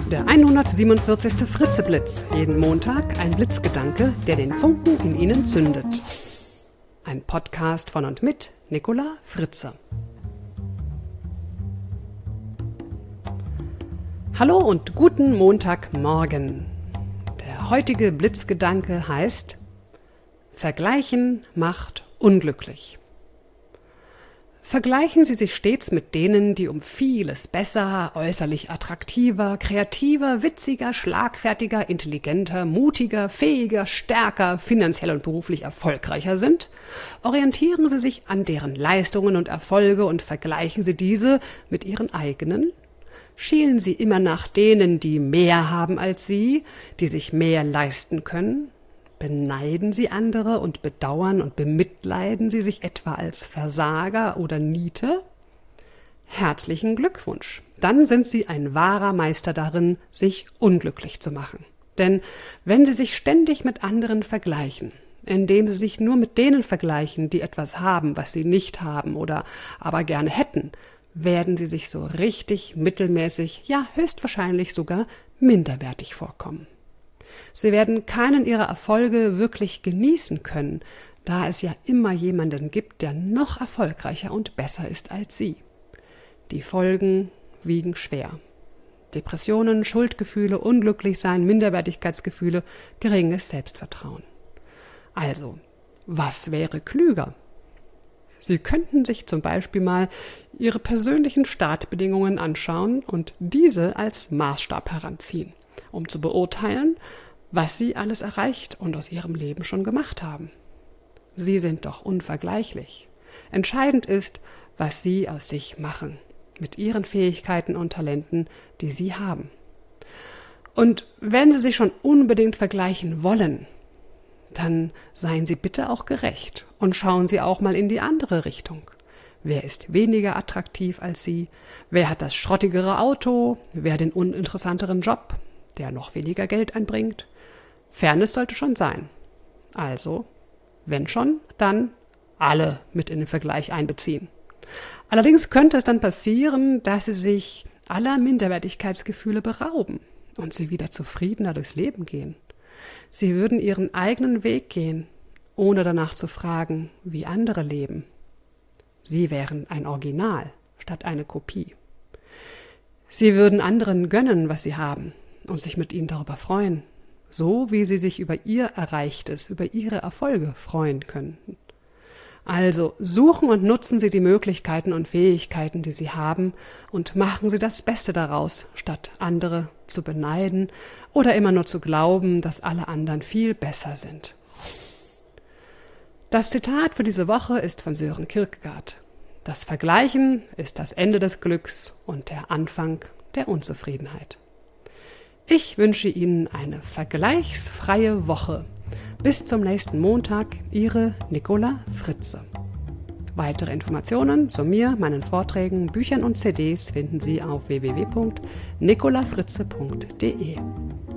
Der 147. Fritze-Blitz. Jeden Montag ein Blitzgedanke, der den Funken in Ihnen zündet. Ein Podcast von und mit Nicola Fritze. Hallo und guten Montagmorgen. Der heutige Blitzgedanke heißt: Vergleichen macht unglücklich. Vergleichen Sie sich stets mit denen, die um vieles besser, äußerlich attraktiver, kreativer, witziger, schlagfertiger, intelligenter, mutiger, fähiger, stärker, finanziell und beruflich erfolgreicher sind? Orientieren Sie sich an deren Leistungen und Erfolge und vergleichen Sie diese mit Ihren eigenen? Schielen Sie immer nach denen, die mehr haben als Sie, die sich mehr leisten können? Beneiden Sie andere und bedauern und bemitleiden Sie sich etwa als Versager oder Niete? Herzlichen Glückwunsch! Dann sind Sie ein wahrer Meister darin, sich unglücklich zu machen. Denn wenn Sie sich ständig mit anderen vergleichen, indem Sie sich nur mit denen vergleichen, die etwas haben, was Sie nicht haben oder aber gerne hätten, werden Sie sich so richtig mittelmäßig, ja höchstwahrscheinlich sogar minderwertig vorkommen. Sie werden keinen Ihrer Erfolge wirklich genießen können, da es ja immer jemanden gibt, der noch erfolgreicher und besser ist als Sie. Die Folgen wiegen schwer. Depressionen, Schuldgefühle, Unglücklichsein, Minderwertigkeitsgefühle, geringes Selbstvertrauen. Also, was wäre klüger? Sie könnten sich zum Beispiel mal Ihre persönlichen Startbedingungen anschauen und diese als Maßstab heranziehen, um zu beurteilen, was Sie alles erreicht und aus Ihrem Leben schon gemacht haben. Sie sind doch unvergleichlich. Entscheidend ist, was Sie aus sich machen, mit Ihren Fähigkeiten und Talenten, die Sie haben. Und wenn Sie sich schon unbedingt vergleichen wollen, dann seien Sie bitte auch gerecht und schauen Sie auch mal in die andere Richtung. Wer ist weniger attraktiv als Sie? Wer hat das schrottigere Auto? Wer den uninteressanteren Job, der noch weniger Geld einbringt? Fairness sollte schon sein. Also, wenn schon, dann alle mit in den Vergleich einbeziehen. Allerdings könnte es dann passieren, dass Sie sich aller Minderwertigkeitsgefühle berauben und Sie wieder zufriedener durchs Leben gehen. Sie würden Ihren eigenen Weg gehen, ohne danach zu fragen, wie andere leben. Sie wären ein Original statt eine Kopie. Sie würden anderen gönnen, was sie haben, und sich mit ihnen darüber freuen, so wie sie sich über ihr Erreichtes, über ihre Erfolge freuen könnten. Also suchen und nutzen Sie die Möglichkeiten und Fähigkeiten, die Sie haben, und machen Sie das Beste daraus, statt andere zu beneiden oder immer nur zu glauben, dass alle anderen viel besser sind. Das Zitat für diese Woche ist von Søren Kierkegaard. Das Vergleichen ist das Ende des Glücks und der Anfang der Unzufriedenheit. Ich wünsche Ihnen eine vergleichsfreie Woche. Bis zum nächsten Montag, Ihre Nicola Fritze. Weitere Informationen zu mir, meinen Vorträgen, Büchern und CDs finden Sie auf www.nicolafritze.de.